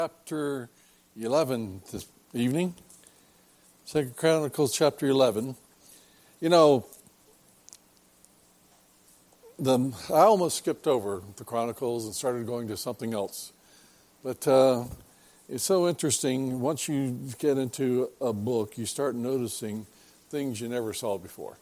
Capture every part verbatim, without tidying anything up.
Chapter eleven this evening. Second Chronicles chapter eleven. You know, the I almost skipped over the Chronicles and started going to something else. But uh, it's so interesting. Once you get into a book, you start noticing things you never saw before.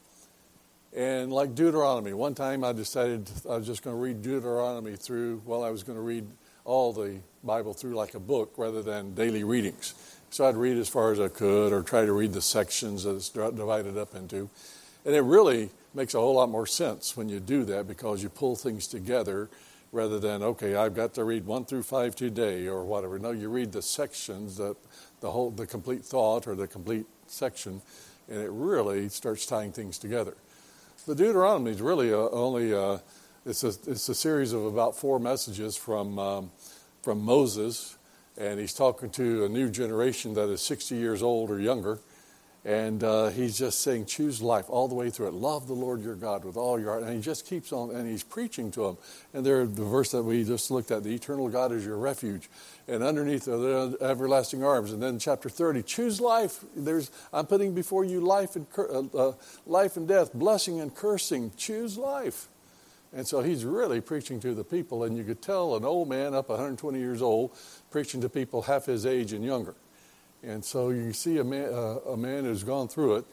And like Deuteronomy, one time I decided I was just going to read Deuteronomy through, well, I was going to read all the Bible through like a book rather than daily readings. So I'd read as far as I could or try to read the sections that it's divided up into. And it really makes a whole lot more sense when you do that because you pull things together rather than, okay, I've got to read one through five today or whatever. No, you read the sections, the, the whole, the complete thought or the complete section, and it really starts tying things together. The Deuteronomy is really uh, only uh, it's a it's a series of about four messages from um, from Moses, and he's talking to a new generation that is sixty years old or younger, and uh, he's just saying, choose life all the way through it. Love the Lord your God with all your heart, and he just keeps on, and he's preaching to them. And there, the verse that we just looked at, the eternal God is your refuge, and underneath are the everlasting arms. And then chapter thirty, choose life. There's I'm putting before you life and uh, uh, life and death, blessing and cursing. Choose life. And so he's really preaching to the people, and you could tell an old man up one hundred twenty years old preaching to people half his age and younger. And so you see a man, uh, a man who's gone through it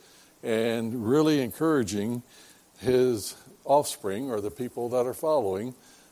and really encouraging his offspring or the people that are following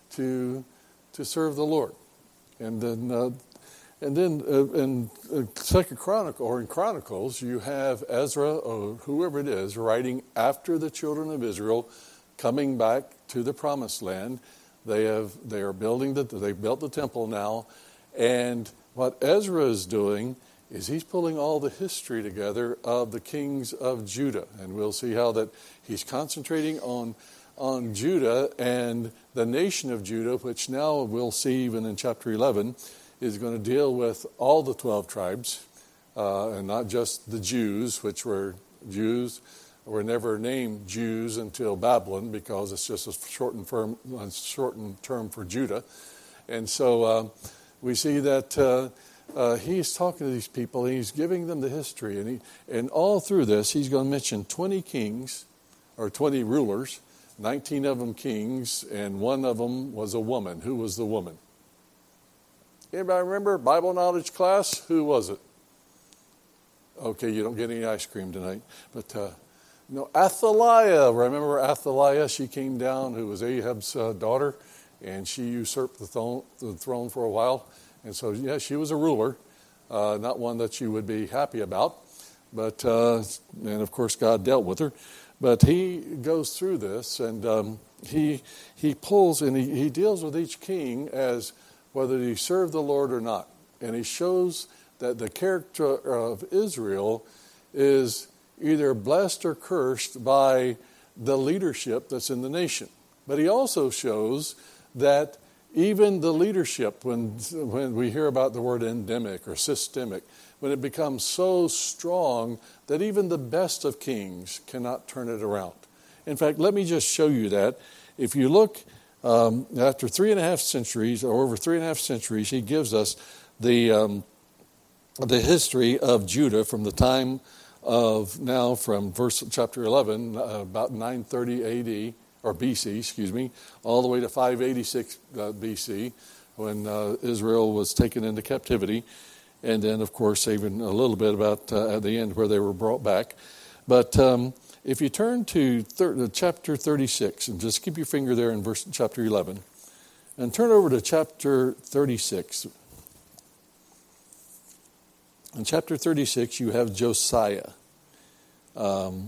to to serve the Lord. And then uh, and then uh, in uh, Second Chronicle or in Chronicles you have Ezra or whoever it is writing after the children of Israel coming back to the promised land. They have they are building the they built the temple now, and what Ezra is doing is he's pulling all the history together of the kings of Judah, and we'll see how that he's concentrating on on Judah and the nation of Judah, which now we'll see even in chapter eleven is going to deal with all the twelve tribes, uh, and not just the Jews, which were Jews. Were never named Jews until Babylon because it's just a shortened, firm, a shortened term for Judah. And so uh, we see that uh, uh, he's talking to these people, and he's giving them the history. And, he, and all through this, he's going to mention twenty kings, or twenty rulers, nineteen of them kings, and one of them was a woman. Who was the woman? Anybody remember? Bible knowledge class? Who was it? Okay, you don't get any ice cream tonight. But... Uh, No, Athaliah. Remember Athaliah? She came down, who was Ahab's uh, daughter, and she usurped the throne, the throne for a while. And so, yeah, she was a ruler, uh, not one that you would be happy about. But uh, and of course, God dealt with her. But he goes through this, and um, he he pulls and he, he deals with each king as whether he served the Lord or not, and he shows that the character of Israel is either blessed or cursed by the leadership that's in the nation. But he also shows that even the leadership, when when we hear about the word endemic or systemic, when it becomes so strong that even the best of kings cannot turn it around. In fact, let me just show you that. If you look, um, after three and a half centuries, or over three and a half centuries, he gives us the um, the history of Judah from the time of now from verse chapter eleven, uh, about nine thirty A D, or B C, excuse me, all the way to five eighty-six uh, B C, when uh, Israel was taken into captivity, and then, of course, even a little bit about uh, at the end where they were brought back. But um, if you turn to thir- chapter thirty-six, and just keep your finger there in verse chapter eleven, and turn over to chapter thirty-six. In chapter thirty-six, you have Josiah, um,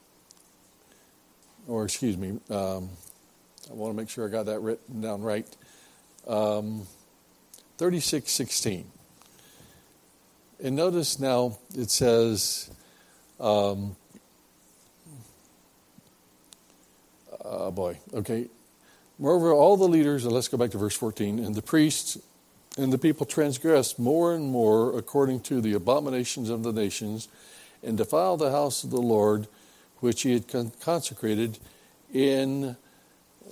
or excuse me, um, I want to make sure I got that written down right. Um, thirty-six sixteen. And notice now it says, um, oh boy, okay. Moreover, all the leaders, and let's go back to verse fourteen, and the priests and the people transgressed more and more according to the abominations of the nations, and defiled the house of the Lord, which he had con- consecrated in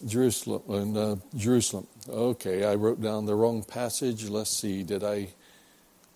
Jerusalem. In uh, Jerusalem. Okay, I wrote down the wrong passage. Let's see. Did I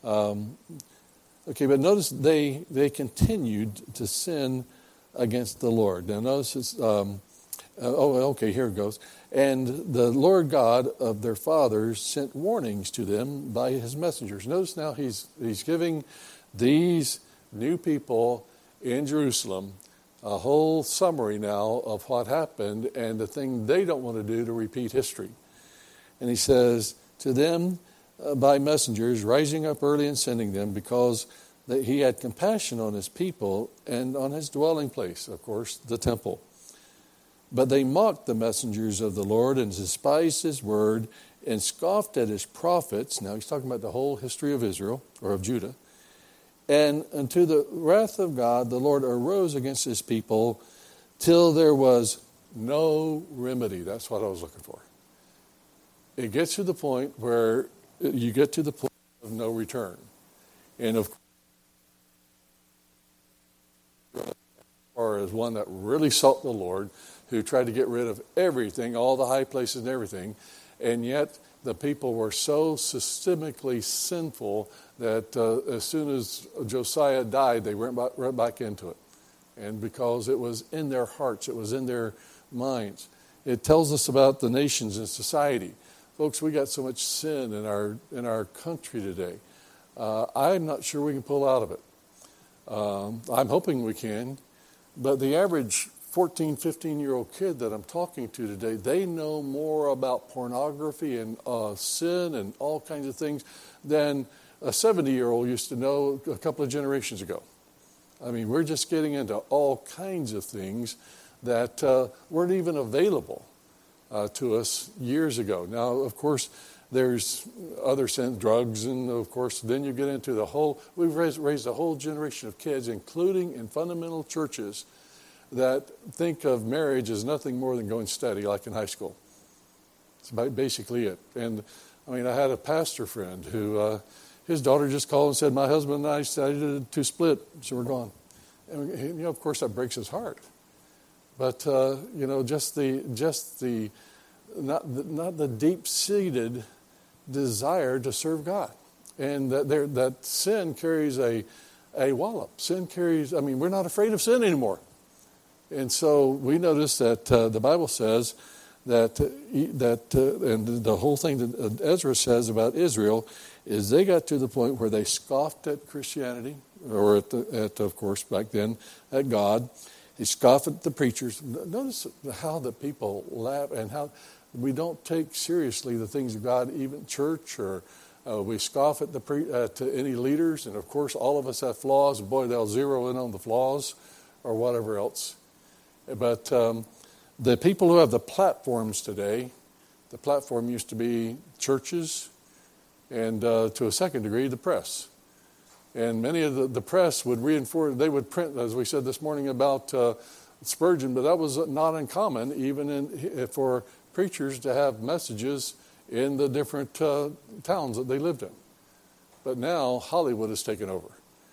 Um, okay, but notice they they continued to sin against the Lord. Now notice it's, um, uh, oh, okay, here it goes. And the Lord God of their fathers sent warnings to them by his messengers. Notice now he's he's giving these new people in Jerusalem a whole summary now of what happened and the thing they don't want to do to repeat history. And he says to them uh, by messengers, rising up early and sending them, because that he had compassion on his people and on his dwelling place, of course, the temple. But they mocked the messengers of the Lord and despised his word and scoffed at his prophets. Now he's talking about the whole history of Israel, or of Judah. And unto the wrath of God, the Lord arose against his people till there was no remedy. That's what I was looking for. It gets to the point where you get to the point of no return. And of course, or as one that really sought the Lord, who tried to get rid of everything, all the high places and everything, and yet the people were so systemically sinful that uh, as soon as Josiah died, they went back, right back into it. And because it was in their hearts, it was in their minds. It tells us about the nations and society. Folks, we got so much sin in our in our country today. Uh, I'm not sure we can pull out of it. Um, I'm hoping we can. But the average fourteen, fifteen-year-old kid that I'm talking to today, they know more about pornography and uh, sin and all kinds of things than a seventy-year-old used to know a couple of generations ago. I mean, we're just getting into all kinds of things that uh, weren't even available uh, to us years ago. Now, of course, there's other sin, drugs, and of course, then you get into the whole, we've raised, raised a whole generation of kids, including in fundamental churches, that think of marriage as nothing more than going steady, like in high school. It's basically it. And, I mean, I had a pastor friend who, uh, his daughter just called and said, my husband and I decided to split, so we're gone. And, you know, of course, that breaks his heart. But, uh, you know, just the, just the, not the, not the deep-seated desire to serve God. And that there, that sin carries a, a wallop. Sin carries, I mean, we're not afraid of sin anymore. And so we notice that uh, the Bible says that, uh, that uh, and the whole thing that Ezra says about Israel is they got to the point where they scoffed at Christianity, or at, the, at of course, back then, at God. They scoffed at the preachers. Notice how the people laugh and how we don't take seriously the things of God, even church, or uh, we scoff at the pre, uh, to any leaders. And, of course, all of us have flaws. Boy, they'll zero in on the flaws or whatever else. But um, the people who have the platforms today, the platform used to be churches and uh, to a second degree, the press. And many of the, the press would reinforce, they would print, as we said this morning about uh, Spurgeon, but that was not uncommon even in, for preachers to have messages in the different uh, towns that they lived in. But now Hollywood has taken over.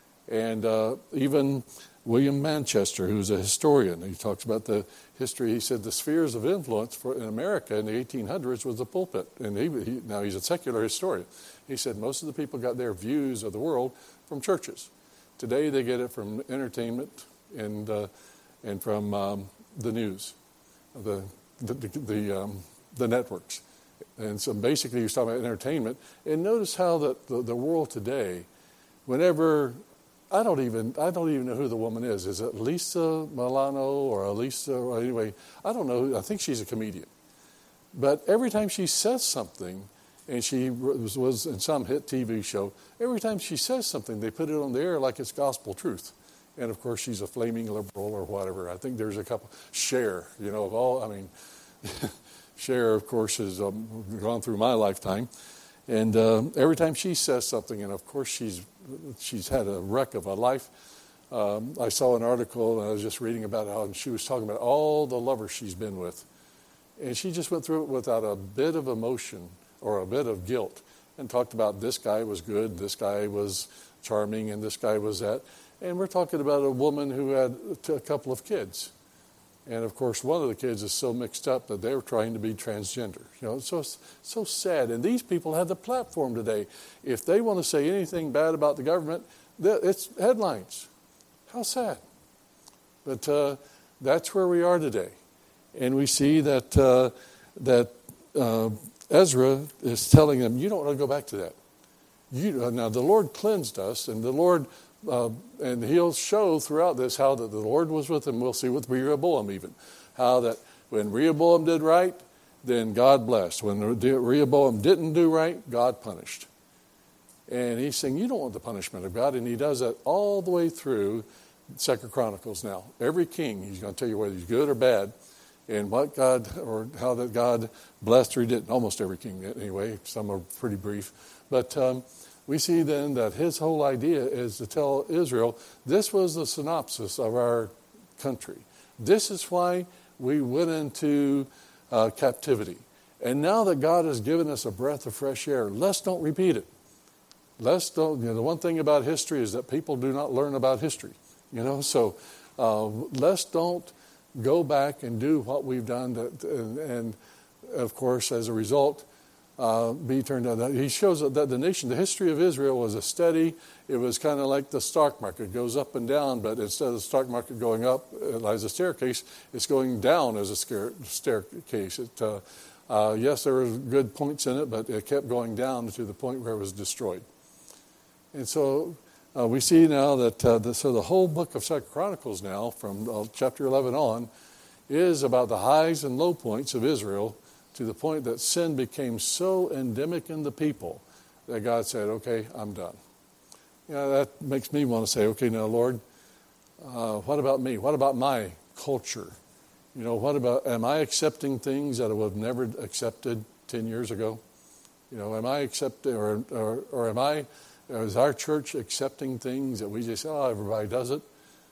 And uh, even William Manchester, who's a historian, he talks about the history. He said the spheres of influence for in America in the eighteen hundreds was the pulpit. And he, he, now he's a secular historian. He said most of the people got their views of the world from churches. Today they get it from entertainment and uh, and from um, the news, the the the, the, um, the networks. And so basically he's talking about entertainment. And notice how the, the, the world today, whenever I don't even I don't even know who the woman is. Is it Lisa Milano or Elisa? Or anyway, I don't know. I think she's a comedian. But every time she says something, and she was, was in some hit T V show, every time she says something, they put it on the air like it's gospel truth. And, of course, she's a flaming liberal or whatever. I think there's a couple. Cher, you know, of all, I mean, Cher, of course, has um, gone through my lifetime. And uh, every time she says something, and, of course, she's she's had a wreck of a life. Um, I saw an article, and I was just reading about how she was talking about all the lovers she's been with. And she just went through it without a bit of emotion or a bit of guilt and talked about this guy was good, this guy was charming, and this guy was that. And we're talking about a woman who had a couple of kids. And of course, one of the kids is so mixed up that they're trying to be transgender. You know, so it's so sad. And these people have the platform today. If they want to say anything bad about the government, it's headlines. How sad. But uh, that's where we are today. And we see that uh, that uh, Ezra is telling them, you don't want to go back to that. You, uh, now, the Lord cleansed us, and the Lord, uh, and he'll show throughout this how that the Lord was with him. We'll see with Rehoboam even, how that when Rehoboam did right, then God blessed. When Rehoboam didn't do right, God punished. And he's saying, you don't want the punishment of God, and he does that all the way through Second Chronicles now. Every king, he's going to tell you whether he's good or bad, and what God, or how that God blessed or didn't. Almost every king anyway. Some are pretty brief. But um, we see then that his whole idea is to tell Israel, this was the synopsis of our country. This is why we went into uh, captivity. And now that God has given us a breath of fresh air, let's don't repeat it. Let's don't, you know, the one thing about history is that people do not learn about history. You know, so uh, let's don't go back and do what we've done, that, and, and of course, as a result, uh, be turned down. He shows that the nation, the history of Israel was a steady, it was kind of like the stock market. It goes up and down, but instead of the stock market going up as a staircase, it's going down as a staircase. It, uh, uh, yes, there were good points in it, but it kept going down to the point where it was destroyed. And so uh, we see now that uh, the, so the whole book of Second Chronicles now, from uh, chapter eleven on, is about the highs and low points of Israel, to the point that sin became so endemic in the people that God said, okay, I'm done. You know, that makes me want to say, okay, now, Lord, uh, what about me? What about my culture? You know, what about, am I accepting things that I would have never accepted ten years ago? You know, am I accepting, or, or, or am I, is our church accepting things that we just, oh, everybody does it,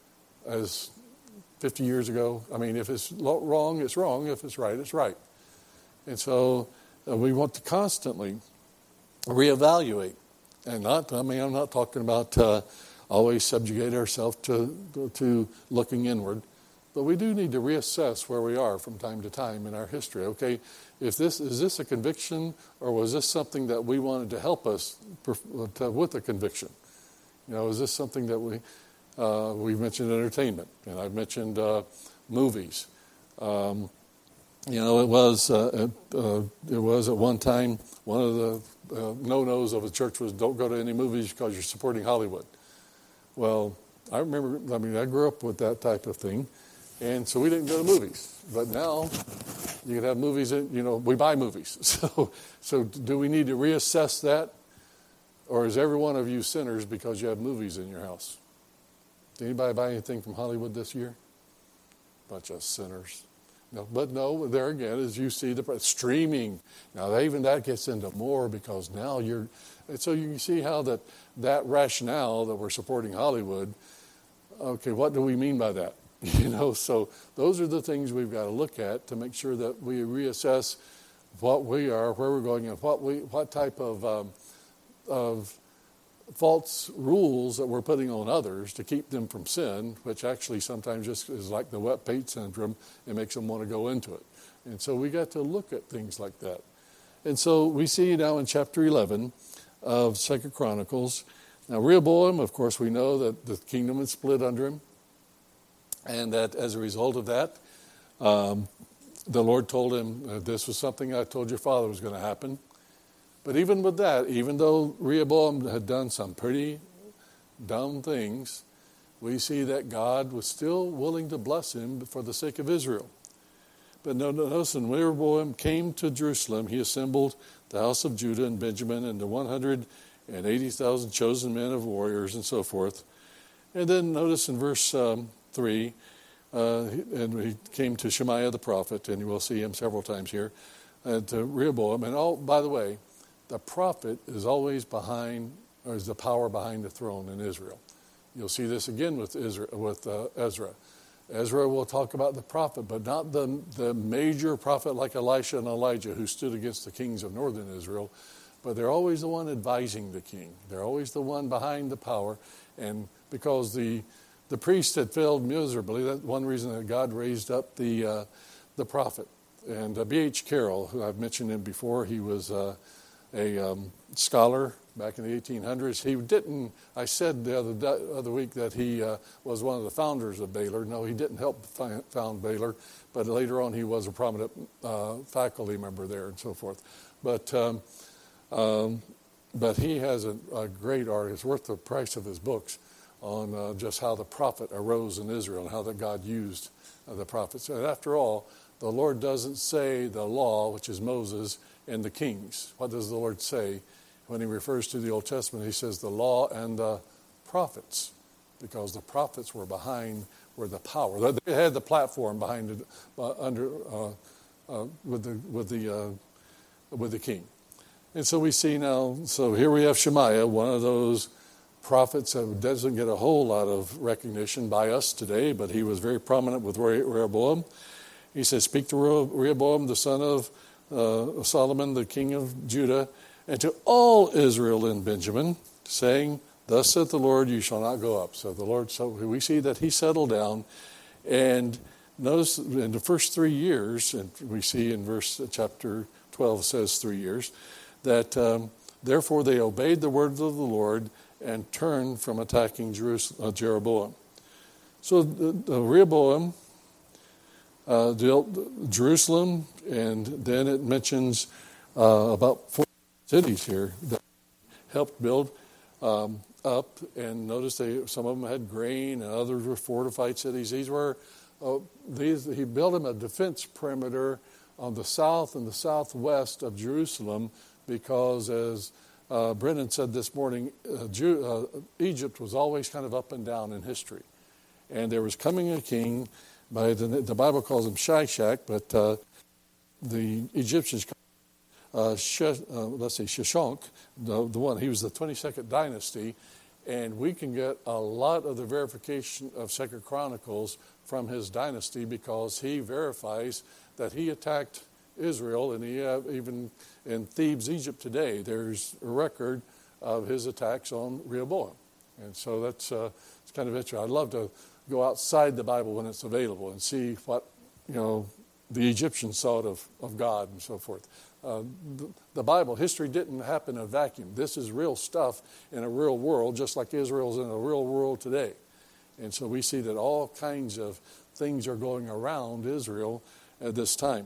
as fifty years ago? I mean, if it's wrong, it's wrong. If it's right, it's right. And so uh, we want to constantly reevaluate. And not, I mean, I'm not talking about uh, always subjugate ourselves to, to looking inward. But we do need to reassess where we are from time to time in our history. Okay, if this is this a conviction, or was this something that we wanted to help us to, with a conviction? You know, is this something that we, uh, we've mentioned entertainment, and I've mentioned uh, movies. Um, You know, it was uh, uh, it was at one time one of the uh, no-nos of a church was don't go to any movies because you're supporting Hollywood. Well, I remember, I mean, I grew up with that type of thing, and so we didn't go to movies. But now you can have movies, in, you know, we buy movies. So, so do we need to reassess that? Or is every one of you sinners because you have movies in your house? Did anybody buy anything from Hollywood this year? Bunch of sinners. No, but no, there again, as you see the streaming. Now, even that gets into more, because now you're, so you can see how that, that rationale that we're supporting Hollywood, okay, what do we mean by that? You know, so those are the things we've got to look at to make sure that we reassess what we are, where we're going, and what we, what type of, um, of false rules that we're putting on others to keep them from sin, which actually sometimes just is like the wet paint syndrome. It makes them want to go into it. And so we got to look at things like that. And so we see now in chapter eleven of Second Chronicles. Now Rehoboam, of course, we know that the kingdom had split under him. And that as a result of that, um, the Lord told him, uh, this was something I told your father was going to happen. But even with that, even though Rehoboam had done some pretty dumb things, we see that God was still willing to bless him for the sake of Israel. But notice, when Rehoboam came to Jerusalem, he assembled the house of Judah and Benjamin and the one hundred eighty thousand chosen men of warriors and so forth. And then notice in verse um, three, uh, and he came to Shemaiah the prophet, and you will see him several times here, and to Rehoboam. And oh, by the way, the prophet is always behind, or is the power behind the throne in Israel. You'll see this again with Ezra. With uh, Ezra. Ezra will talk about the prophet, but not the, the major prophet like Elisha and Elijah who stood against the kings of northern Israel, but they're always the one advising the king. They're always the one behind the power, and because the the priest had failed miserably. That's one reason that God raised up the uh, the prophet. And uh, B H Carroll, who I've mentioned him before, he was uh, a um, scholar back in the eighteen hundreds. He didn't, I said the other, the other week that he uh, was one of the founders of Baylor. No, he didn't help fi- found Baylor, but later on he was a prominent uh, faculty member there and so forth. But um, um, but he has a, a great art. It's worth the price of his books on uh, just how the prophet arose in Israel and how that God used uh, the prophets. And after all, the Lord doesn't say the law, which is Moses, and the kings. What does the Lord say? When he refers to the Old Testament, he says the law and the prophets, because the prophets were behind, were the power. They had the platform behind it, uh, under uh, uh, with the with the uh, with the king. And so we see now. So here we have Shemaiah, one of those prophets that doesn't get a whole lot of recognition by us today, but he was very prominent with Rehoboam. He says, "Speak to Rehoboam, the son of uh, Solomon, the king of Judah, and to all Israel and Benjamin, saying, Thus saith the Lord, you shall not go up." So the Lord, so we see that he settled down. And notice in the first three years, and we see in verse chapter twelve says three years, that um, therefore they obeyed the words of the Lord and turned from attacking Jerusalem, uh, Jeroboam. So the, the Rehoboam uh, dealt Jerusalem, and then it mentions uh, about four cities here that helped build um, up. And notice they, some of them had grain, and others were fortified cities. These were uh, these. He built them a defense perimeter on the south and the southwest of Jerusalem, because as uh, Brennan said this morning, uh, Jew, uh, Egypt was always kind of up and down in history, and there was coming a king by the, the Bible calls him Shishak, but uh, the Egyptians. Uh, Sh- uh, let's see, Shishonk, the, the one, he was the twenty-second dynasty, and we can get a lot of the verification of Second Chronicles from his dynasty, because he verifies that he attacked Israel, and he have even in Thebes, Egypt today, there's a record of his attacks on Rehoboam. And so that's uh, it's kind of interesting. I'd love to go outside the Bible when it's available and see what, you know, the Egyptians thought of, of God and so forth. Uh, the, the Bible, history didn't happen in a vacuum. This is real stuff in a real world, just like Israel's in a real world today. And so we see that all kinds of things are going around Israel at this time.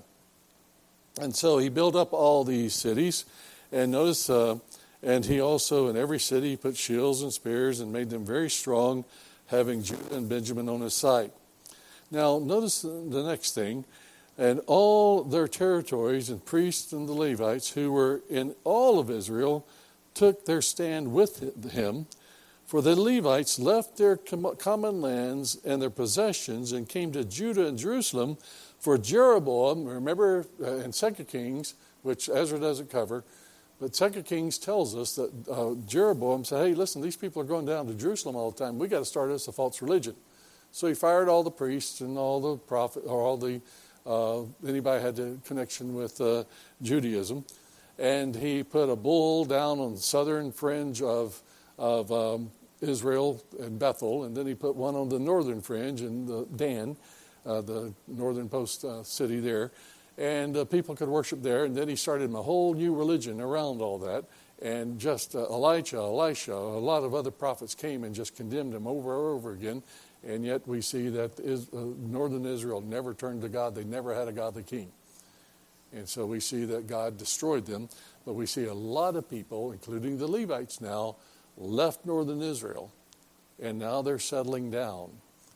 And so he built up all these cities. And notice, uh, and he also, in every city, put shields and spears and made them very strong, having Judah and Benjamin on his side. Now, notice the next thing. And all their territories and priests and the Levites who were in all of Israel took their stand with him. For the Levites left their common lands and their possessions and came to Judah and Jerusalem. For Jeroboam, remember uh, in Second Kings, which Ezra doesn't cover, but Second Kings tells us that uh, Jeroboam said, hey, listen, these people are going down to Jerusalem all the time. We've got to start us a false religion. So he fired all the priests and all the prophet, or all the Uh, anybody had a connection with uh, Judaism, and he put a bull down on the southern fringe of of um, Israel in Bethel, and then he put one on the northern fringe in the Dan, uh, the northern post uh, city there, and uh, people could worship there. And then he started a whole new religion around all that, and just uh, Elijah, Elisha, a lot of other prophets came and just condemned him over and over again. And yet we see that is, uh, northern Israel never turned to God. They never had a godly king. And so we see that God destroyed them. But we see a lot of people, including the Levites now, left northern Israel. And now they're settling down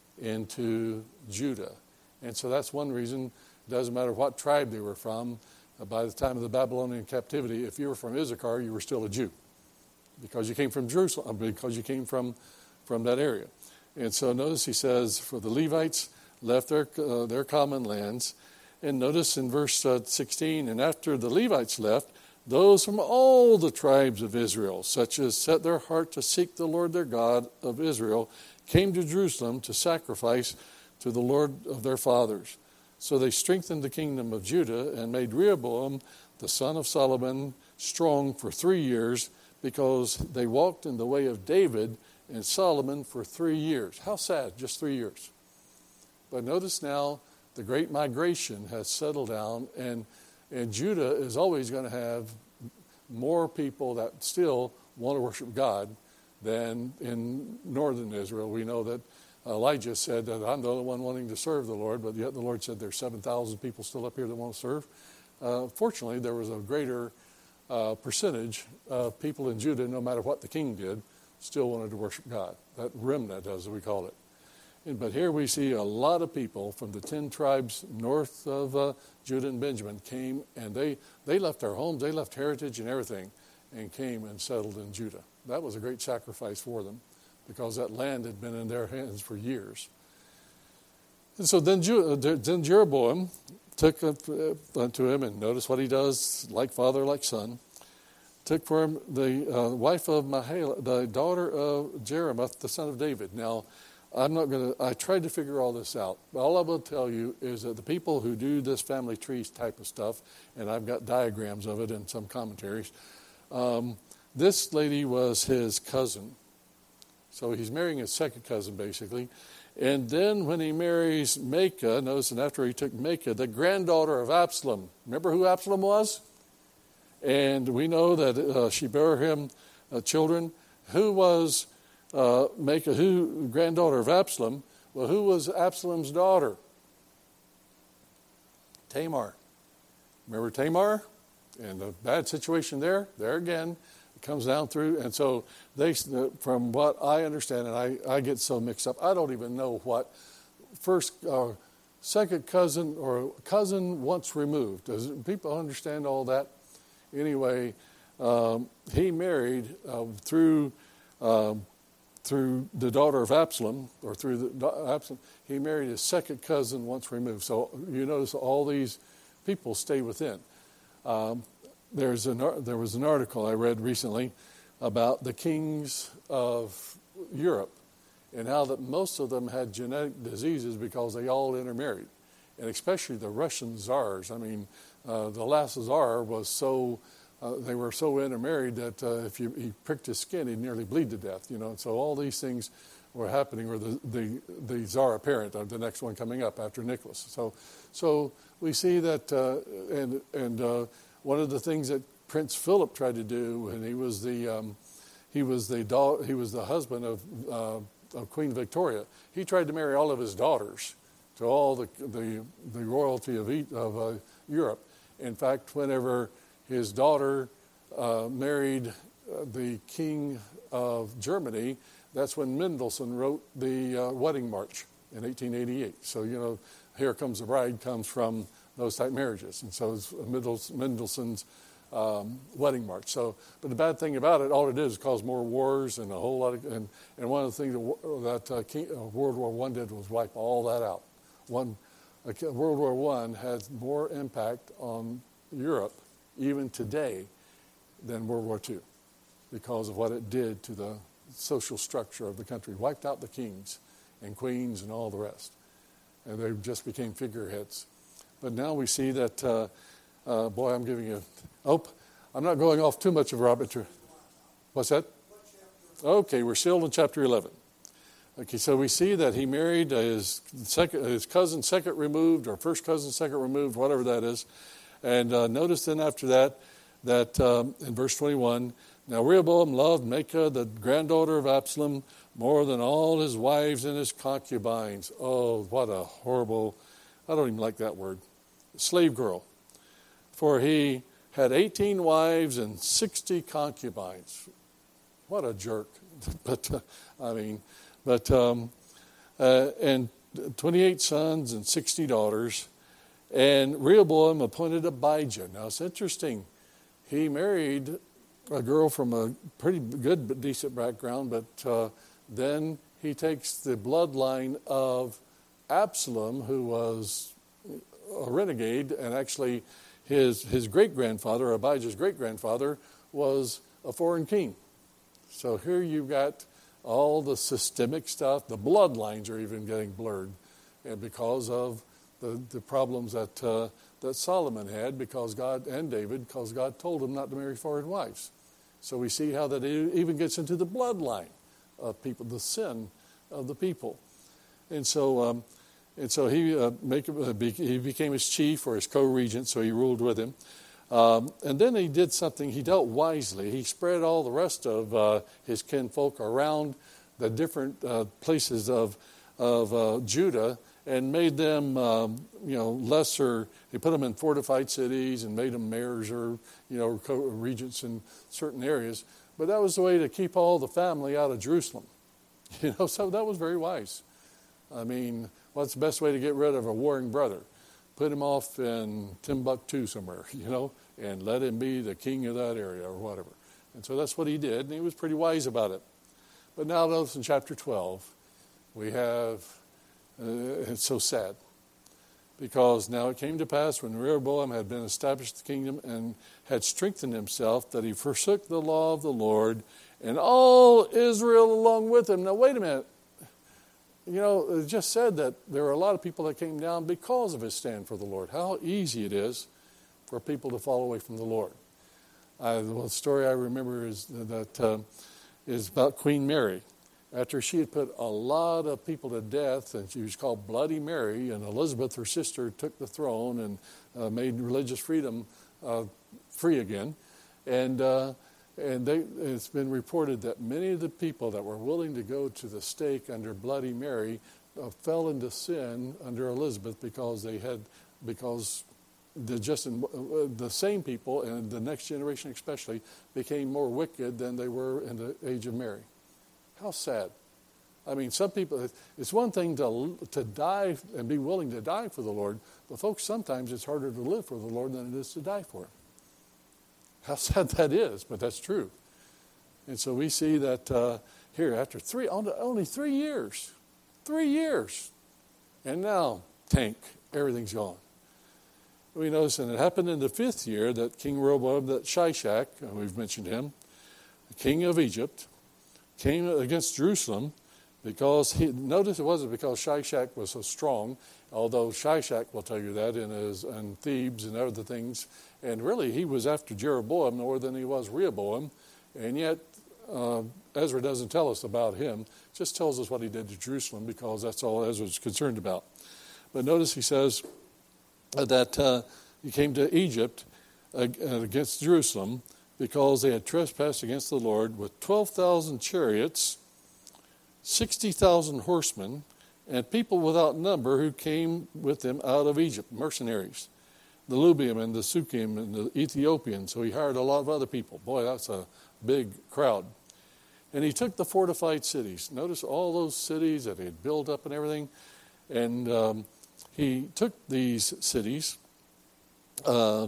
into Judah. And so that's one reason. It doesn't matter what tribe they were from. Uh, by the time of the Babylonian captivity, if you were from Issachar, you were still a Jew. Because you came from Jerusalem, because you came from, from that area. And so notice he says, for the Levites left their uh, their common lands. And notice in verse uh, sixteen, and after the Levites left, those from all the tribes of Israel, such as set their heart to seek the Lord their God of Israel, came to Jerusalem to sacrifice to the Lord of their fathers. So they strengthened the kingdom of Judah and made Rehoboam, the son of Solomon, strong for three years, because they walked in the way of David and Solomon for three years. How sad, just three years. But notice now the great migration has settled down, and, and Judah is always going to have more people that still want to worship God than in northern Israel. We know that Elijah said that I'm the only one wanting to serve the Lord, but yet the Lord said there's seven thousand people still up here that want to serve. Uh, fortunately, there was a greater uh, percentage of people in Judah, no matter what the king did, still wanted to worship God. That remnant, as we call it. And, but here we see a lot of people from the ten tribes north of uh, Judah and Benjamin came, and they, they left their homes, they left heritage and everything, and came and settled in Judah. That was a great sacrifice for them, because that land had been in their hands for years. And so then, then Jeroboam took unto him, and notice what he does, like father, like son, took for him the uh, wife of Mahalath, the daughter of Jeremoth, the son of David. Now, I'm not going to, I tried to figure all this out. All I will tell you is that the people who do this family trees type of stuff, and I've got diagrams of it in some commentaries, um, this lady was his cousin. So he's marrying his second cousin, basically. And then when he marries Maacah, notice, and after he took Maacah, the granddaughter of Absalom. Remember who Absalom was? And we know that uh, she bare him uh, children. Who was uh, Maacah, who, granddaughter of Absalom? Well, who was Absalom's daughter? Tamar. Remember Tamar? And the bad situation there? There again. Comes down through, and so they, from what I understand, and I, I get so mixed up, I don't even know what first, uh, second cousin or cousin once removed. Does people understand all that? Anyway, um, he married uh, through um, through the daughter of Absalom, or through the Absalom. He married his second cousin once removed. So you notice all these people stay within. Um, There's an, there was an article I read recently about the kings of Europe and how that most of them had genetic diseases because they all intermarried, and especially the Russian czars. I mean, uh, the last czar was so, uh, they were so intermarried that uh, if you, he pricked his skin, he'd nearly bleed to death, you know. And so all these things were happening, or the, the, the czar apparent, uh, the next one coming up after Nicholas. So, so we see that, uh, and, and, uh, one of the things that Prince Philip tried to do when he was the um, he was the da- he was the husband of uh, of Queen Victoria, he tried to marry all of his daughters to all the the, the royalty of of uh, Europe. In fact, whenever his daughter uh, married uh, the King of Germany, that's when Mendelssohn wrote the uh, Wedding March in eighteen eighty-eight. So you know, Here Comes the Bride comes from those type marriages, and so it's Mendelssohn's um, Wedding March. So, but the bad thing about it, all it did is cause more wars and a whole lot of, and, and one of the things that, that uh, King, uh, World War One did was wipe all that out. One, uh, World War One has more impact on Europe, even today, than World War Two, because of what it did to the social structure of the country. Wiped out the kings and queens and all the rest, and they just became figureheads. But now we see that, uh, uh, boy, I'm giving you, oh, I'm not going off too much of Robert. What's that? Okay, we're still in chapter eleven. Okay, so we see that he married his second, his cousin second removed, or first cousin second removed, whatever that is. And uh, notice then after that, that um, in verse twenty-one, now Rehoboam loved Maacah, the granddaughter of Absalom, more than all his wives and his concubines. Oh, what a horrible, I don't even like that word, slave girl. For he had eighteen wives and sixty concubines. What a jerk. But, uh, I mean, but, um, uh, and twenty-eight sons and sixty daughters. And Rehoboam appointed Abijah. Now, it's interesting. He married a girl from a pretty good but decent background, but uh, then he takes the bloodline of Absalom, who was a renegade, and actually his his great-grandfather, Abijah's great-grandfather, was a foreign king. So here you've got all the systemic stuff. The bloodlines are even getting blurred, and because of the, the problems that uh, that Solomon had, because God, and David, because God told him not to marry foreign wives. So we see how that even gets into the bloodline. of people, the sin of the people. And so um, and so he uh, make, uh, be, he became his chief or his co-regent, so he ruled with him. Um, and then he did something, he dealt wisely. He spread all the rest of uh, his kinfolk around the different uh, places of, of uh, Judah and made them, um, you know, lesser. He put them in fortified cities and made them mayors or, you know, regents in certain areas. But that was the way to keep all the family out of Jerusalem. You know, so that was very wise. I mean, what's the best way to get rid of a warring brother? Put him off in Timbuktu somewhere, you know, and let him be the king of that area or whatever. And so that's what he did, and he was pretty wise about it. But now notice in chapter twelve, we have, uh, it's so sad, because now it came to pass when Rehoboam had been established the kingdom and had strengthened himself, that he forsook the law of the Lord, and all Israel along with him. Now wait a minute. You know, it just said that there were a lot of people that came down because of his stand for the Lord. How easy it is for people to fall away from the Lord. Uh, the story I remember is that uh, is about Queen Mary. After she had put a lot of people to death, and she was called Bloody Mary, and Elizabeth, her sister, took the throne and uh, made religious freedom uh, free again. And uh, and they, it's been reported that many of the people that were willing to go to the stake under Bloody Mary uh, fell into sin under Elizabeth because they had because the just in, uh, the same people and the next generation especially became more wicked than they were in the age of Mary. How sad. I mean, some people, it's one thing to to die and be willing to die for the Lord, but folks, sometimes it's harder to live for the Lord than it is to die for Him. How sad that is, but that's true. And so we see that uh, here, after three, only three years, three years, and now, tank, everything's gone. We notice, and it happened in the fifth year that King Rehoboam, that Shishak, we've mentioned him, the king of Egypt, came against Jerusalem because he, notice it wasn't because Shishak was so strong, although Shishak will tell you that in his in Thebes and other things, and really he was after Jeroboam more than he was Rehoboam, and yet uh, Ezra doesn't tell us about him, just tells us what he did to Jerusalem because that's all Ezra was concerned about. But notice he says that uh, he came to Egypt uh, against Jerusalem because they had trespassed against the Lord with twelve thousand chariots, sixty thousand horsemen, and people without number who came with them out of Egypt, mercenaries, the Lubiim and the Sukkim and the Ethiopians. So he hired a lot of other people. Boy, that's a big crowd. And he took the fortified cities. Notice all those cities that he had built up and everything. And um, he took these cities, uh,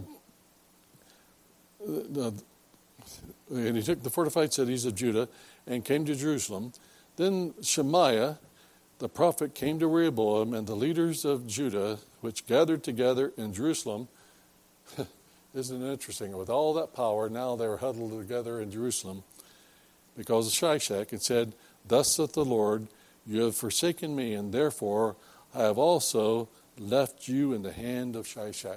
the, and he took the fortified cities of Judah and came to Jerusalem. Then Shemaiah, the prophet, came to Rehoboam and the leaders of Judah, which gathered together in Jerusalem. Isn't it interesting? With all that power, now they were huddled together in Jerusalem because of Shishak, and said, "Thus saith the Lord, you have forsaken me, and therefore I have also left you in the hand of Shishak."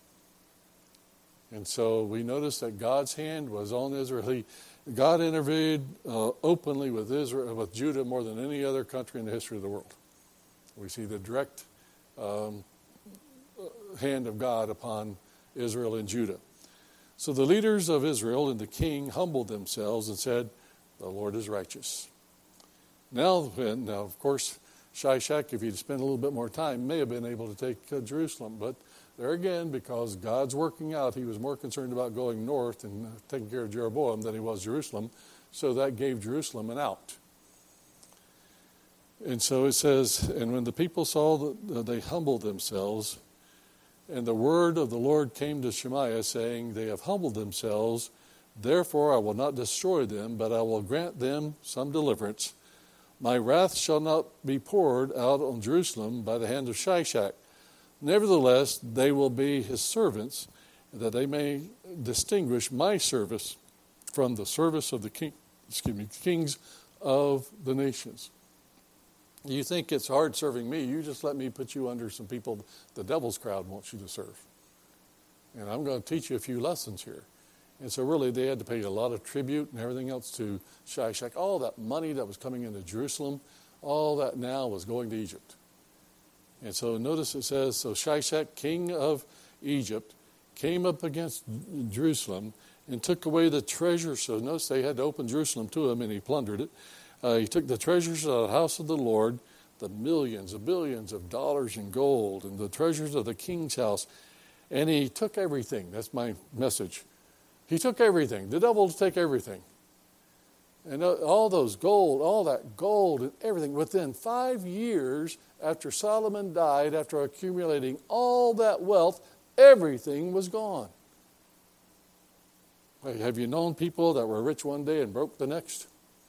And so we notice that God's hand was on Israel. He, God intervened uh, openly with Israel, with Judah, more than any other country in the history of the world. We see the direct um, hand of God upon Israel and Judah. So the leaders of Israel and the king humbled themselves and said, "The Lord is righteous." Now, when, now of course, Shishak, if he'd spent a little bit more time, may have been able to take uh, Jerusalem. But there again, because God's working out, he was more concerned about going north and taking care of Jeroboam than he was Jerusalem. So that gave Jerusalem an out. And so it says, and when the people saw that they humbled themselves, and the word of the Lord came to Shemaiah, saying, "They have humbled themselves, therefore I will not destroy them, but I will grant them some deliverance. My wrath shall not be poured out on Jerusalem by the hand of Shishak. Nevertheless, they will be his servants, that they may distinguish my service from the service of the king, excuse me, kings of the nations." You think it's hard serving me, you just let me put you under some people the devil's crowd wants you to serve. And I'm going to teach you a few lessons here. And so really they had to pay a lot of tribute and everything else to Shishak. All that money that was coming into Jerusalem, all that now was going to Egypt. And so notice it says, so Shishak, king of Egypt, came up against Jerusalem and took away the treasure. So notice they had to open Jerusalem to him, and he plundered it. Uh, he took the treasures of the house of the Lord, the millions, the billions of dollars in gold, and the treasures of the king's house. And he took everything. That's my message. He took everything. The devil will take everything. And all those gold, all that gold and everything, within five years after Solomon died, after accumulating all that wealth, everything was gone. Have you known people that were rich one day and broke the next?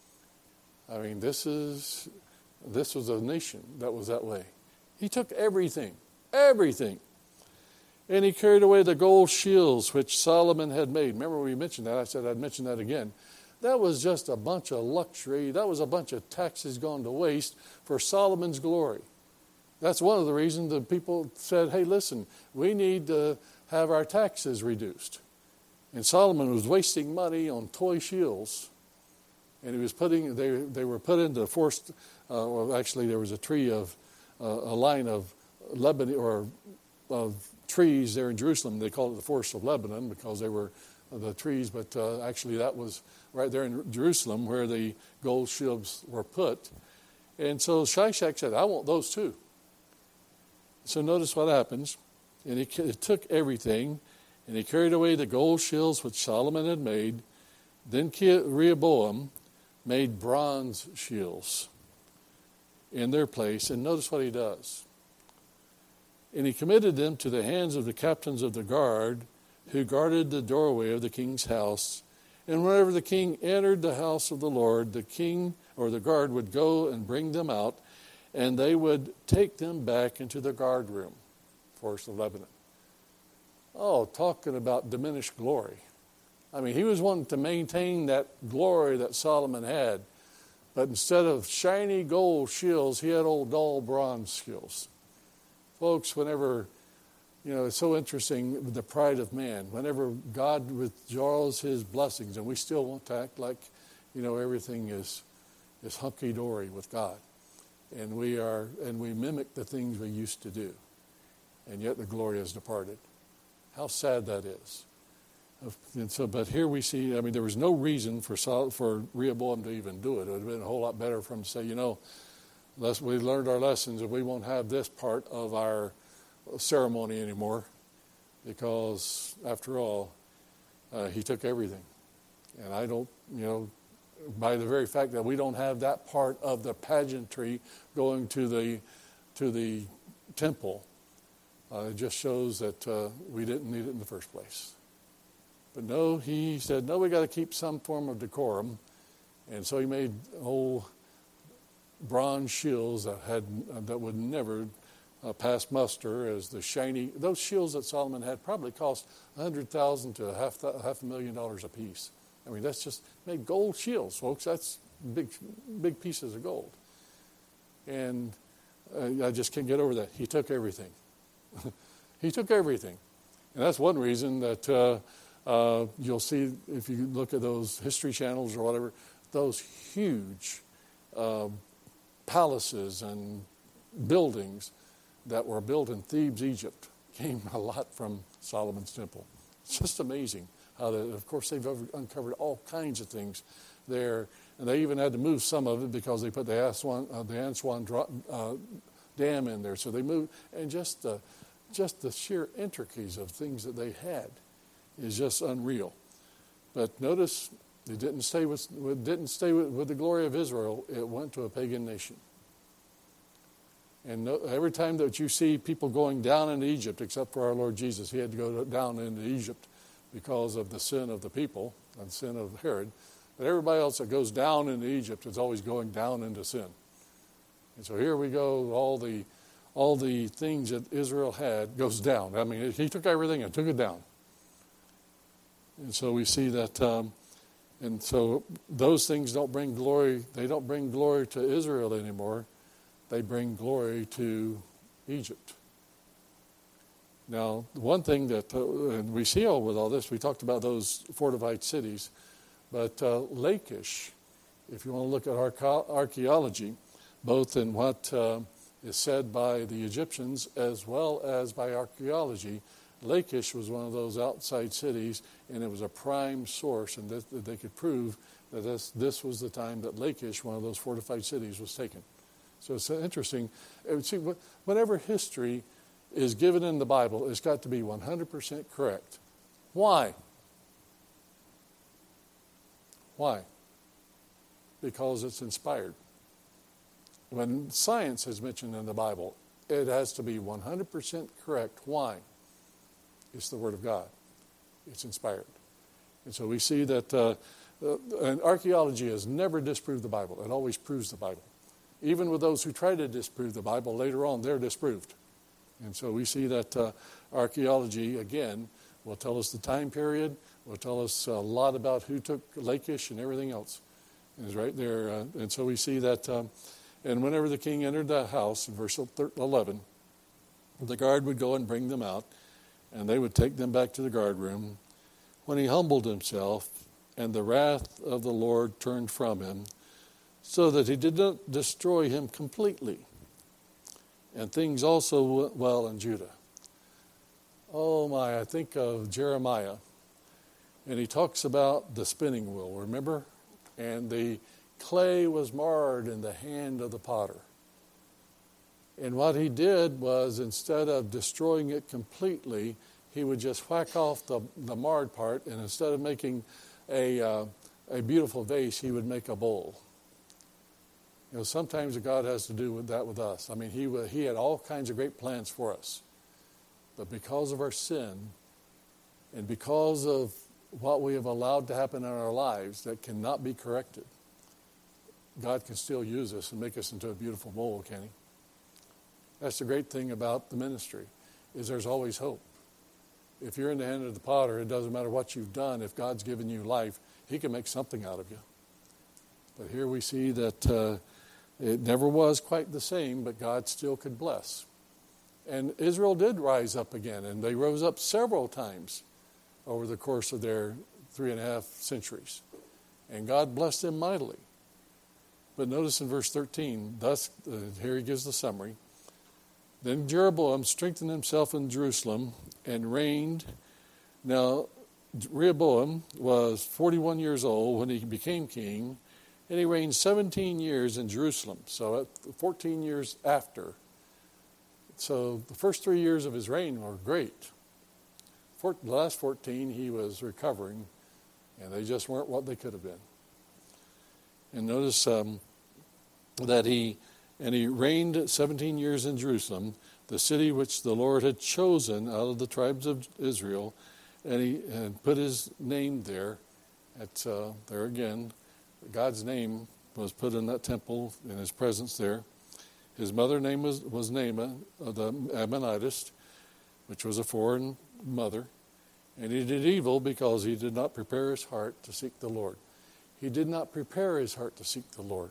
I mean, this is this was a nation that was that way. He took everything, everything. And he carried away the gold shields which Solomon had made. Remember we mentioned that? I said I'd mention that again. That was just a bunch of luxury. That was a bunch of taxes gone to waste for Solomon's glory. That's one of the reasons that people said, hey, listen, we need to have our taxes reduced. And Solomon was wasting money on toy shields. And he was putting, they, they were put into forced, uh, well, actually there was a tree of, uh, a line of Lebanon, or of trees there in Jerusalem. They called it the Forest of Lebanon because they were the trees, but uh, actually that was right there in Jerusalem where the gold shields were put. And so Shishak said, I want those too. So notice what happens. And he, he took everything, and he carried away the gold shields which Solomon had made. Then Rehoboam made bronze shields in their place. And notice what he does. And he committed them to the hands of the captains of the guard, who guarded the doorway of the king's house. And whenever the king entered the house of the Lord, the king or the guard would go and bring them out, and they would take them back into the guard room, Forest of Lebanon. Oh, talking about diminished glory. I mean, he was wanting to maintain that glory that Solomon had. But instead of shiny gold shields, he had old dull bronze shields. Folks, whenever, you know, it's so interesting, the pride of man. Whenever God withdraws his blessings, and we still want to act like, you know, everything is is hunky-dory with God. And we are, and we mimic the things we used to do. And yet the glory has departed. How sad that is. And so, but here we see, I mean, there was no reason for Sol, for Rehoboam to even do it. It would have been a whole lot better for him to say, you know, unless we learned our lessons and we won't have this part of our ceremony anymore, because after all, uh, he took everything. And I don't, you know, by the very fact that we don't have that part of the pageantry going to the to the temple, uh, it just shows that uh, we didn't need it in the first place. But no, he said, no, we got to keep some form of decorum. And so he made old bronze shields that had uh, that would never uh, pass muster as the shiny. Those shields that Solomon had probably cost a hundred thousand to a half th- half a million dollars a piece. I mean, that's just made gold shields, folks. That's big, big pieces of gold. And uh, I just can't get over that. He took everything. He took everything, and that's one reason that. Uh, Uh, you'll see, if you look at those history channels or whatever, those huge uh, palaces and buildings that were built in Thebes, Egypt, came a lot from Solomon's temple. It's just amazing how, they, of course, they've uncovered all kinds of things there. And they even had to move some of it because they put the Aswan, uh, the Aswan uh, Dam in there. So they moved, and just the, just the sheer intricacies of things that they had is just unreal. But notice it didn't stay with it didn't stay with, with the glory of Israel. It went to a pagan nation. And no, every time that you see people going down into Egypt, except for our Lord Jesus, he had to go down into Egypt because of the sin of the people and sin of Herod. But everybody else that goes down into Egypt is always going down into sin. And so here we go. All the all the things that Israel had goes down. I mean, he took everything and took it down. And so we see that, um, and so those things don't bring glory, they don't bring glory to Israel anymore. They bring glory to Egypt. Now, one thing that uh, and we see all with all this, we talked about those fortified cities, but uh, Lachish, if you want to look at arche- archaeology, both in what uh, is said by the Egyptians as well as by archaeology, Lachish was one of those outside cities, and it was a prime source, and that, that they could prove that this, this was the time that Lachish, one of those fortified cities, was taken. So it's interesting. See, whenever history is given in the Bible, it's got to be one hundred percent correct. Why? Why? Because it's inspired. When science is mentioned in the Bible, it has to be one hundred percent correct. Why? It's the Word of God. It's inspired. And so we see that uh, uh, and archaeology has never disproved the Bible. It always proves the Bible. Even with those who try to disprove the Bible, later on, they're disproved. And so we see that uh, archaeology, again, will tell us the time period, will tell us a lot about who took Lachish and everything else. It's right there. Uh, and so we see that, um, and whenever the king entered the house, in verse eleven, the guard would go and bring them out, and they would take them back to the guard room. When he humbled himself, and the wrath of the Lord turned from him, so that he did not destroy him completely. And things also went well in Judah. Oh my, I think of Jeremiah. And he talks about the spinning wheel, remember? And the clay was marred in the hand of the potter. And what he did was, instead of destroying it completely, he would just whack off the, the marred part, and instead of making a, uh, a beautiful vase, he would make a bowl. You know, sometimes God has to do with that with us. I mean, he he had all kinds of great plans for us. But because of our sin, and because of what we have allowed to happen in our lives that cannot be corrected, God can still use us and make us into a beautiful bowl, can he? That's the great thing about the ministry, is there's always hope. If you're in the hand of the potter, it doesn't matter what you've done. If God's given you life, he can make something out of you. But here we see that uh, it never was quite the same, but God still could bless. And Israel did rise up again, and they rose up several times over the course of their three and a half centuries. And God blessed them mightily. But notice in verse thirteen, thus, uh, here he gives the summary. Then Jeroboam strengthened himself in Jerusalem and reigned. Now, Rehoboam was forty-one years old when he became king, and he reigned seventeen years in Jerusalem, so fourteen years after. So the first three years of his reign were great. For the last fourteen, he was recovering, and they just weren't what they could have been. And notice um, that he, and he reigned seventeen years in Jerusalem, the city which the Lord had chosen out of the tribes of Israel, and he and put his name there. At uh, there again, God's name was put in that temple, in his presence there. His mother's name was, was Naamah, of the Ammonitist, which was a foreign mother. And he did evil because he did not prepare his heart to seek the Lord. He did not prepare his heart to seek the Lord.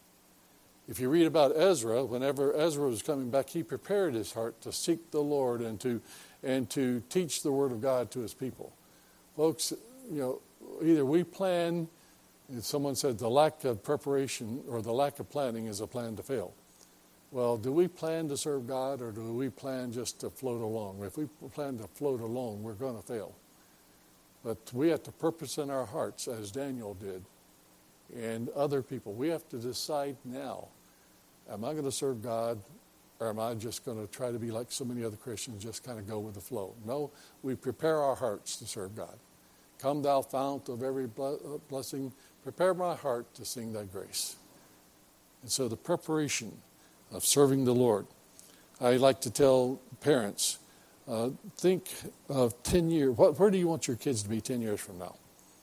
If you read about Ezra, whenever Ezra was coming back, he prepared his heart to seek the Lord and to and to teach the Word of God to his people. Folks, you know, either we plan, and someone said the lack of preparation or the lack of planning is a plan to fail. Well, do we plan to serve God, or do we plan just to float along? If we plan to float along, we're going to fail. But we have to purpose in our hearts, as Daniel did, and other people. We have to decide now, am I going to serve God, or am I just going to try to be like so many other Christians, just kind of go with the flow? No, we prepare our hearts to serve God. Come thou fount of every blessing, prepare my heart to sing thy grace. And so the preparation of serving the Lord. I like to tell parents, uh, think of ten years. What, where do you want your kids to be ten years from now?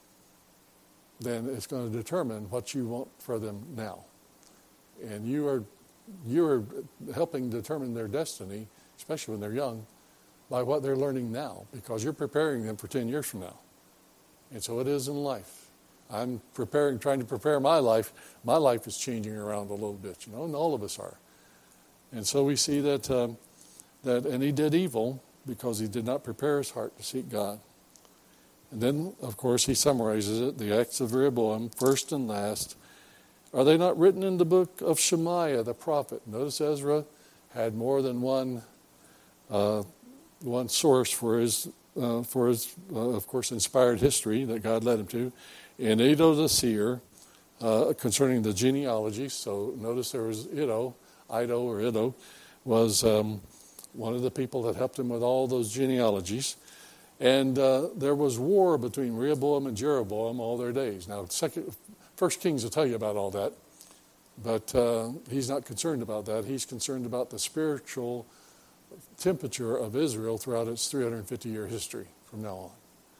Then it's going to determine what you want for them now. And you are you are helping determine their destiny, especially when they're young, by what they're learning now, because you're preparing them for ten years from now. And so it is in life. I'm preparing, trying to prepare my life. My life is changing around a little bit, you know, and all of us are. And so we see that, um, that and he did evil because he did not prepare his heart to seek God. And then, of course, he summarizes it, the acts of Rehoboam, first and last. Are they not written in the book of Shemaiah, the prophet? Notice Ezra had more than one uh, one source for his, uh, for his uh, of course, inspired history that God led him to. In Iddo the seer, uh, concerning the genealogy. So notice there was Iddo, Iddo or Iddo, was um, one of the people that helped him with all those genealogies. And uh, there was war between Rehoboam and Jeroboam all their days. Now, second, First Kings will tell you about all that, but uh, he's not concerned about that. He's concerned about the spiritual temperature of Israel throughout its three hundred fifty year history from now on.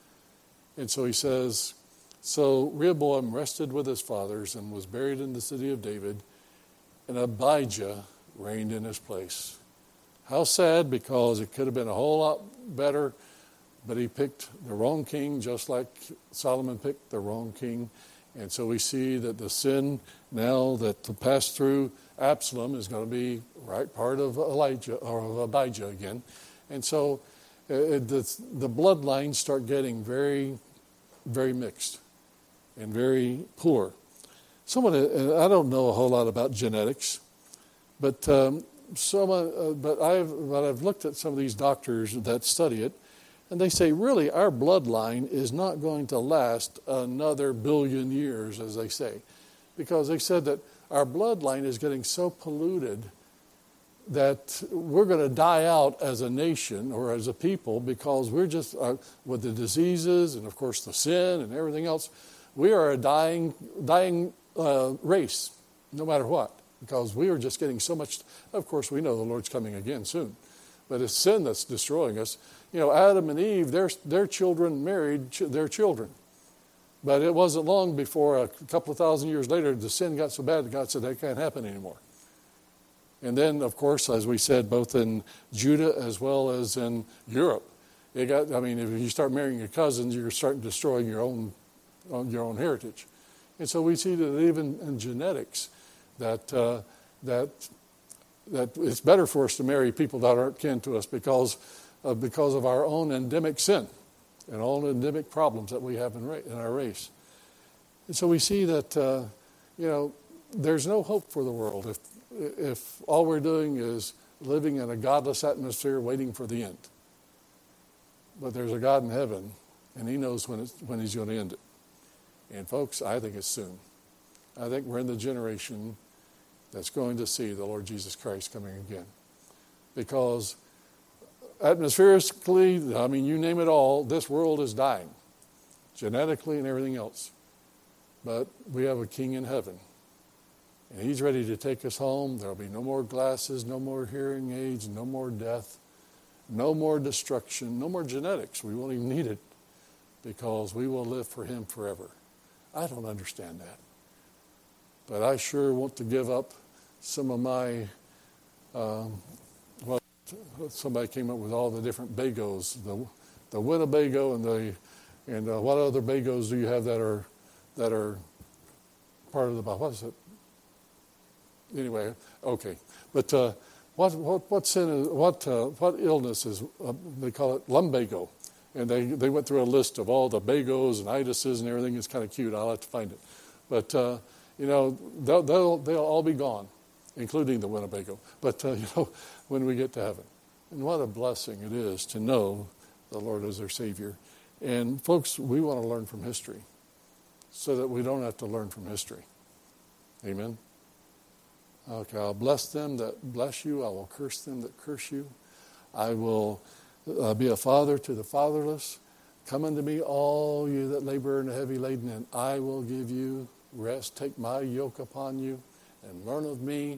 And so he says, so Rehoboam rested with his fathers and was buried in the city of David, and Abijah reigned in his place. How sad, because it could have been a whole lot better, but he picked the wrong king, just like Solomon picked the wrong king. And so we see that the sin now that passed through Absalom is going to be right part of Elijah or of Abijah again. And so it, the, the bloodlines start getting very, very mixed and very poor. Someone, I don't know a whole lot about genetics, but um, someone, uh, but I've but I've looked at some of these doctors that study it, and they say really our bloodline is not going to last another billion years, as they say, because they said that our bloodline is getting so polluted that we're going to die out as a nation or as a people because we're just uh, with the diseases and of course the sin and everything else. We are a dying, dying uh, race, no matter what, because we are just getting so much. Of course, we know the Lord's coming again soon, but it's sin that's destroying us. You know, Adam and Eve, their their children married ch- their children, but it wasn't long before a couple of thousand years later, the sin got so bad that God said that can't happen anymore. And then, of course, as we said, both in Judah as well as in Europe, it got. I mean, if you start marrying your cousins, you're starting destroying your own. on your own heritage. And so we see that even in genetics that uh, that that it's better for us to marry people that aren't kin to us because of, because of our own endemic sin and all endemic problems that we have in, ra- in our race. And so we see that uh, you know there's no hope for the world if if all we're doing is living in a godless atmosphere waiting for the end. But there's a God in heaven, and he knows when it's, when he's going to end it. And folks, I think it's soon. I think we're in the generation that's going to see the Lord Jesus Christ coming again. Because atmospherically, I mean, you name it all, this world is dying. Genetically and everything else. But we have a king in heaven. And he's ready to take us home. There'll be no more glasses, no more hearing aids, no more death, no more destruction, no more genetics. We won't even need it because we will live for him forever. I don't understand that. But I sure want to give up some of my, um, well, somebody came up with all the different bagos, the the Winnebago and the, and uh, what other bagos do you have that are, that are part of the, what is it? Anyway, okay. But uh, what what what sin is, what uh, what illness is, uh, they call it lumbago. And they, they went through a list of all the bagos and itises and everything. It's kind of cute. I'll have to find it. But, uh, you know, they'll, they'll, they'll all be gone, including the Winnebago. But, uh, you know, when we get to heaven. And what a blessing it is to know the Lord as our Savior. And, folks, we want to learn from history so that we don't have to learn from history. Amen? Okay, I'll bless them that bless you. I will curse them that curse you. I will... Uh, be a father to the fatherless. Come unto me, all you that labor and are heavy laden, and I will give you rest. Take my yoke upon you and learn of me.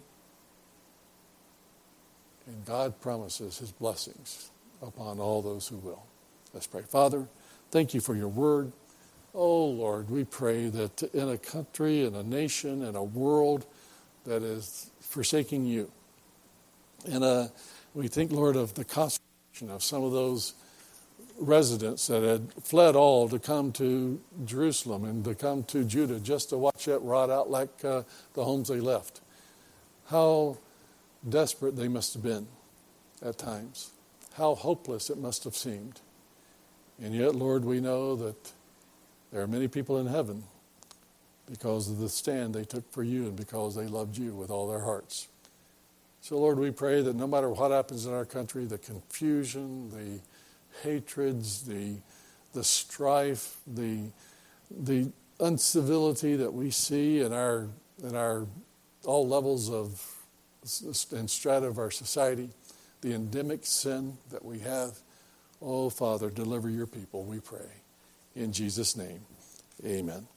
And God promises his blessings upon all those who will. Let's pray. Father, thank you for your word. Oh, Lord, we pray that in a country, in a nation, in a world that is forsaking you, and uh, we think, Lord, of the consequences of some of those residents that had fled all to come to Jerusalem and to come to Judah just to watch that rot out like uh, the homes they left. How desperate they must have been at times. how hopeless it must have seemed. And yet, Lord, we know that there are many people in heaven because of the stand they took for you and because they loved you with all their hearts. So, Lord, we pray that no matter what happens in our country, the confusion, the hatreds, the the strife, the the uncivility that we see in our in our all levels of and strata of our society, the endemic sin that we have, oh, Father, deliver your people, we pray. In Jesus' name, amen.